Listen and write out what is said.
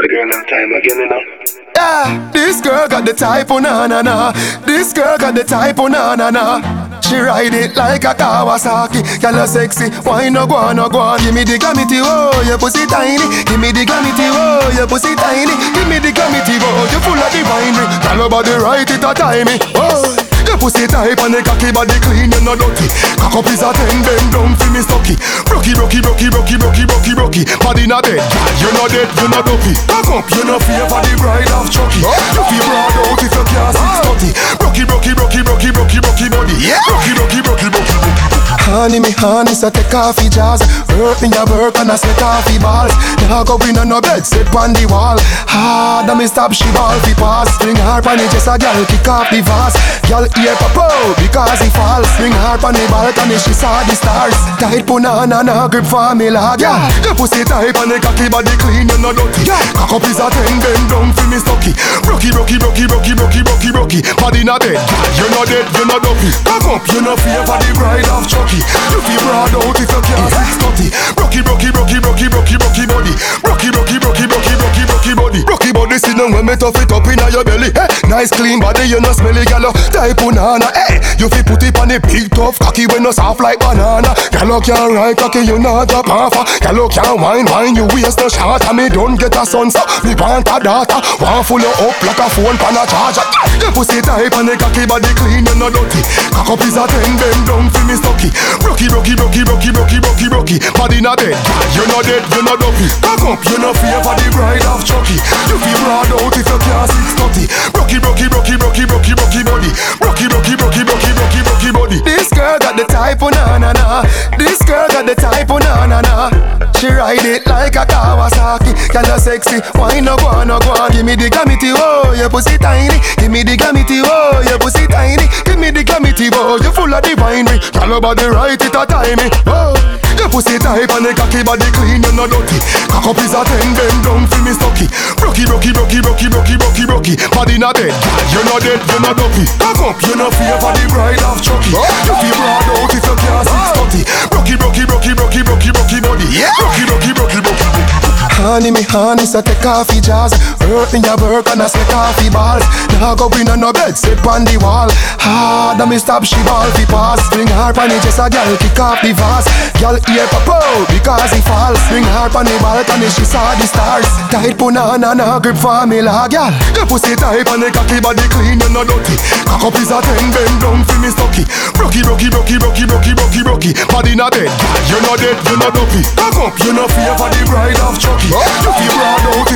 with her a long time again, you know. Yeah, this girl got the type, oh na na na. This girl got the type, oh na na na. She ride it like a Kawasaki. Girl a sexy, why no go on, no go on. Give me the glamity, oh, your pussy tiny. Give me the glamity, oh, your pussy tiny. Give me the glamity, oh, you full of divine. Girl your body right, it a timey. Oh, your pussy tight and the cocky body clean, you no dirty. Cock up is a 10, bend down for me stocky. Brocky, brocky, brocky, brocky, brocky, brocky, brocky. Body na dead, you no dead, you no dopey. Cock up, you no fear for the bride of Chucky. You feel broad out if you can't 630. Brocky, brocky, brocky, brocky, brocky, brocky body. Brocky, brocky, brocky, brocky, brocky. Honey, me honey, so take off your jaws. Work in your work and I sweat off your balls. Now go in on no bed, sit on the wall. Hard, me stop, she ball fi pass. Swing hard on it, just a girl kick off the vase. Girl ear pop because he falls. Swing hard on the balcony, she saw the stars. Tight punana, no grip for me lad. Yeah, your pussy tight and the cocky body clean, you no dirty. Cock up is a 10, bend down for me stocky. Brocky, brocky, brocky, brocky, brocky, brocky, brocky. Body na dead, you no dead, you no dopey. Cock up, you no fear for the bride of Chucky. You feel broad out if you can't 630. Brocky, brocky, brocky, brocky, brocky, brocky body. Brocky, brocky, brocky, brocky, brocky, brocky body. Brocky body, sit down when me tough it up in your belly. Hey, nice clean body, you no smelly gallo. Type punana, hey, you feel put it on the big tough cocky when no soft like banana. Gallo can't ride cocky, you not a puffer. Gallo can't wine, you waste no shot. And me don't get a son, so me want a daughter. Want full up like a phone pan a charger. Your pussy type and the cocky body clean, you no dirty. Cock up is a 10, bend down for me stocky. Brocky, brocky, brocky, brocky, brocky, brocky, brocky. Body not dead, you no dead, you no dopey. Cock up, you no fear for the bride of Chucky. You feel broad out if you can't 630. Brocky, brocky, brocky, brocky, brocky, brocky body. Brocky, brocky, brocky, brocky, brocky, brocky body. This girl got the type, oh na na na. This girl got the type, oh na na na. She ride it like a Kawasaki. Girl you sexy, why no go on, no go on. Give me the glamity, oh, your pussy tiny. Give me the glamity, oh, your pussy tiny. Give me the glamity, oh, you full of divine. Girl your body right, it a timey. Oh, your pussy tight and the cocky body clean, you no dirty. Cock up is a 10, bend down for me stocky. Brocky, brocky, brocky, brocky, brocky, brocky, brocky. Body not dead, you no dead, you no dopey. Cock up, you no fear for the bride of Chucky. You feel broad out if you can't 630. Brocky, brocky, brocky, brocky, brocky, brocky body. Brocky, brocky, brocky, brocky, brocky. Honey, me honey, so take off your jaws. Work in your work and I sweat off your balls. Now go in on no bed, sit on the wall. Hard, me stop, she ball fi pass. Swing hard on it, just a girl kick off the vase. Girl ear pop because he falls. Swing hard on the balcony, she saw the stars. Tight punana, no grip for me lad. Girl, your pussy tight and the cocky body clean, you no dirty. Cock up is a 10, bend down for me stocky. Brocky, brocky, brocky, brocky, brocky, brocky, brocky. Body not dead, you no dead, you no dopey. Cock up, you no fear for the bride of Chucky. You feel broad out